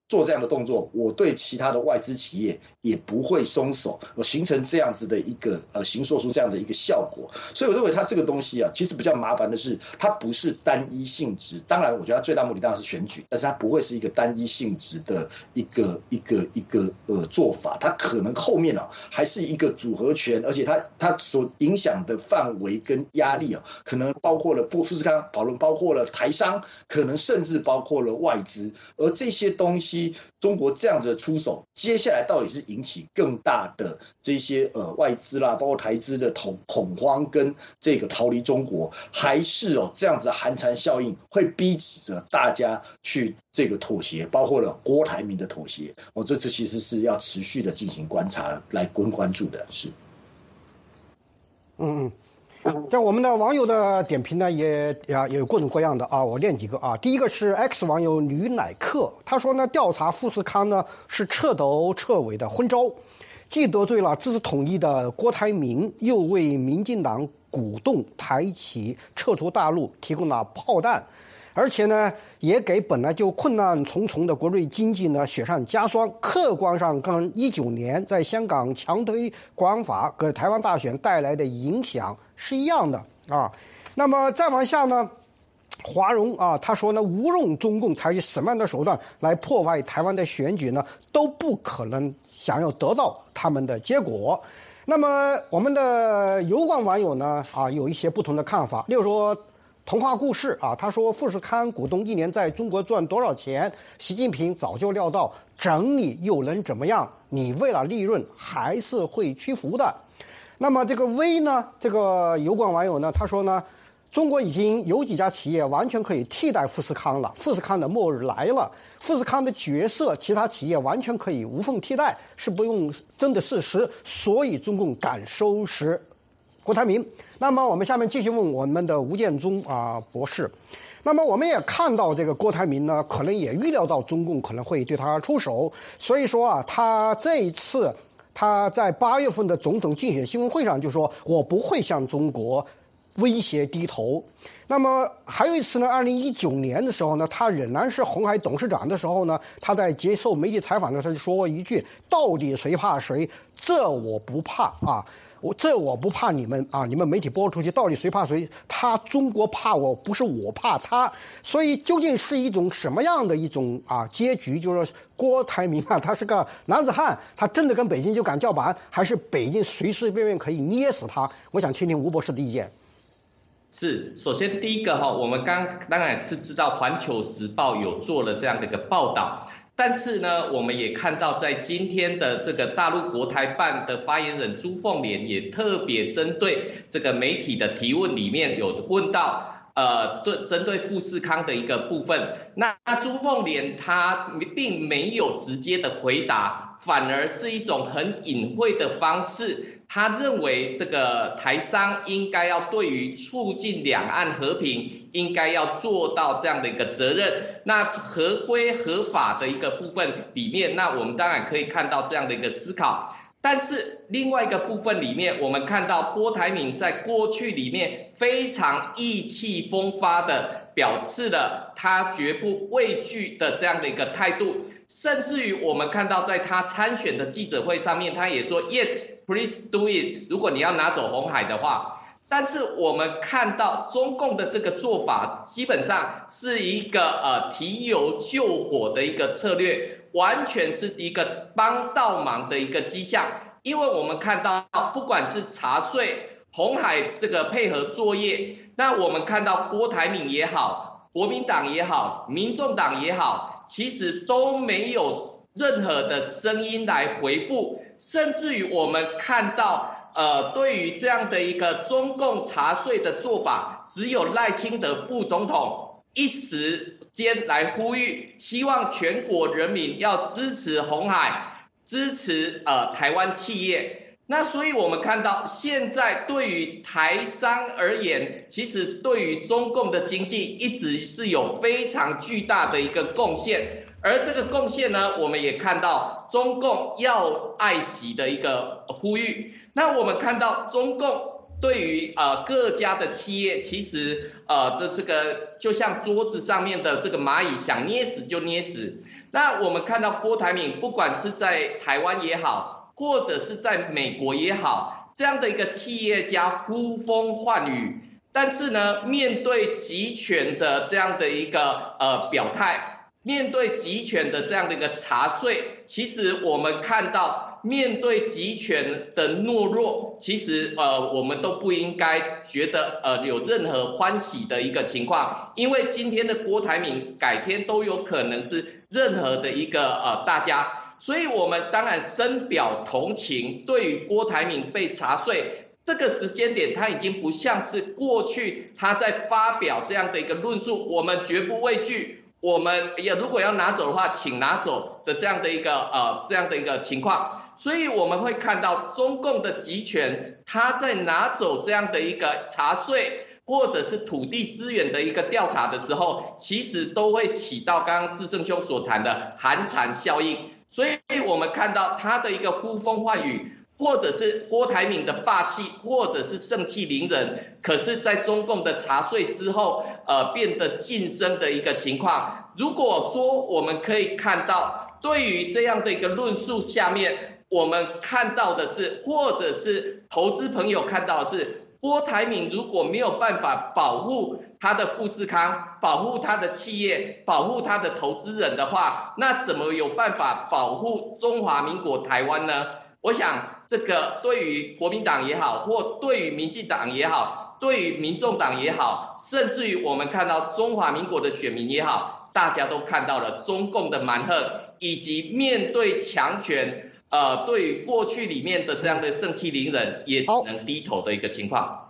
做这样的动作，我对其他的外资企业也不会松手，我形成这样子的一个形塑出这样的一个效果。所以我认为它这个东西啊，其实比较麻烦的是，它不是单一性质。当然，我觉得它最大目的当然是选举，但是它不会是一个单一性质的一个做法。它可能后面啊还是一个组合拳，而且它所影响的范围跟压力啊，可能包括了富士康，包括了台商，可能甚至包括了外资，而这些东西。中国这样子的出手，接下来到底是引起更大的这些外资啦，包括台资的恐慌跟这个逃离中国，还是这样子的寒蝉效应会逼着大家去这个妥协，包括了郭台铭的妥协。这其实是要持续的进行观察来关注的，是。 像我们的网友的点评呢，也有各种各样的啊，我念几个啊。第一个是 X 网友吕乃克，他说呢，调查富士康呢是彻头彻尾的昏招，既得罪了支持统一的郭台铭，又为民进党鼓动台企撤出大陆提供了炮弹，而且呢，也给本来就困难重重的国内经济呢雪上加霜。客观上跟19年在香港强推国安法给台湾大选带来的影响是一样的啊。那么再往下呢，华荣啊，他说呢，无论中共采取什么样的手段来破坏台湾的选举呢，都不可能想要得到他们的结果。那么我们的油管网友呢有一些不同的看法，例如说童话故事啊，他说富士康股东1年在中国赚多少钱，习近平早就料到，整理又能怎么样？你为了利润还是会屈服的。那么这个 V 呢，这个油管网友呢，他说呢，中国已经有几家企业完全可以替代富士康了，富士康的末日来了，富士康的角色其他企业完全可以无缝替代，是不用争的事实，所以中共敢收拾郭台铭。那么我们下面继续问我们的吴建中博士。那么我们也看到这个郭台铭呢，可能也预料到中共可能会对他出手，所以说他这一次他在8月份的总统竞选新闻会上就说，我不会向中国威胁低头。那么还有一次呢，2019年的时候呢，他仍然是鸿海董事长的时候呢，他在接受媒体采访的时候就说过一句，到底谁怕谁？这我不怕啊。我不怕你们啊！你们媒体播出去，到底谁怕谁？中国怕我，不是我怕他。所以究竟是一种什么样的一种结局？就是说郭台铭他是个男子汉，他真的跟北京就敢叫板，还是北京随随便便可以捏死他？我想听听吴博士的意见。 是，首先第一个我们当然是知道《环球时报》有做了这样的一个报道。但是呢，我们也看到，在今天的这个大陆国台办的发言人朱凤莲也特别针对这个媒体的提问里面有问到，针对富士康的一个部分，那朱凤莲他并没有直接的回答，反而是一种很隐晦的方式。他认为这个台商应该要对于促进两岸和平，应该要做到这样的一个责任。那合规合法的一个部分里面，那我们当然可以看到这样的一个思考。但是另外一个部分里面，我们看到郭台铭在过去里面非常意气风发的表示了他绝不畏惧的这样的一个态度，甚至于我们看到在他参选的记者会上面，他也说 Yes, please do it， 如果你要拿走鸿海的话。但是我们看到中共的这个做法，基本上是一个提油救火的一个策略，完全是一个帮倒忙的一个迹象。因为我们看到，不管是查税、鸿海这个配合作业，那我们看到郭台铭也好，国民党也好，民众党也好，其实都没有任何的声音来回复，甚至于我们看到。对于这样的一个中共查税的做法，只有赖清德副总统一时间来呼吁，希望全国人民要支持鸿海，支持台湾企业。那所以我们看到，现在对于台商而言，其实对于中共的经济一直是有非常巨大的一个贡献。而这个贡献呢，我们也看到中共要爱惜的一个呼吁。那我们看到中共对于各家的企业，其实的这个就像桌子上面的这个蚂蚁，想捏死就捏死。 那我们看到郭台铭，不管是在台湾也好，或者是在美国也好，这样的一个企业家呼风唤雨，但是呢，面对集权的这样的一个表态，面对集权的这样的一个查税，其实我们看到，面对集权的懦弱，其实我们都不应该觉得有任何欢喜的一个情况，因为今天的郭台铭，改天都有可能是任何的一个大家，所以我们当然深表同情，对于郭台铭被查税。这个时间点，他已经不像是过去他在发表这样的一个论述，我们绝不畏惧，我们也如果要拿走的话，请拿走的这样的一个情况，所以我们会看到中共的集权，他在拿走这样的一个查税或者是土地资源的一个调查的时候，其实都会起到刚刚志正兄所谈的寒蝉效应，所以我们看到他的一个呼风唤雨。或者是郭台铭的霸气，或者是盛气凌人，可是在中共的查税之后，变得晋升的一个情况。如果说我们可以看到，对于这样的一个论述下面，我们看到的是，或者是投资朋友看到的是，郭台铭如果没有办法保护他的富士康，保护他的企业，保护他的投资人的话，那怎么有办法保护中华民国台湾呢？我想这个对于国民党也好，或对于民进党也好，对于民众党也好，甚至于我们看到中华民国的选民也好，大家都看到了中共的蛮横，以及面对强权，对于过去里面的这样的盛气凌人，也只能低头的一个情况。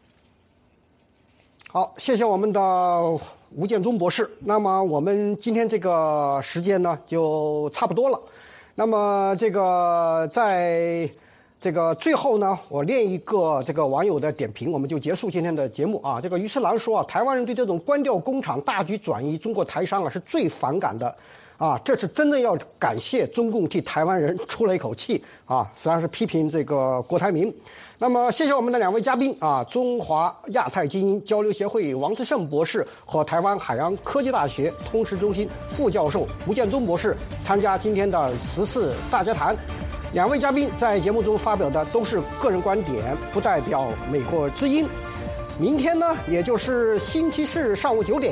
好，谢谢我们的吴建中博士。那么我们今天这个时间呢，就差不多了。那么这个在这个最后呢，我念一个这个网友的点评，我们就结束今天的节目啊。这个于次郎说啊，台湾人对这种关掉工厂、大举转移中国台商啊是最反感的，啊，这是真的要感谢中共替台湾人出了一口气啊，实际上是批评这个郭台铭。那么谢谢我们的两位嘉宾啊，中华亚太精英交流协会王志胜博士和台湾海洋科技大学通识中心副教授吴建中博士参加今天的14大家谈。两位嘉宾在节目中发表的都是个人观点，不代表美国之音。明天呢，也就是星期四上午9点。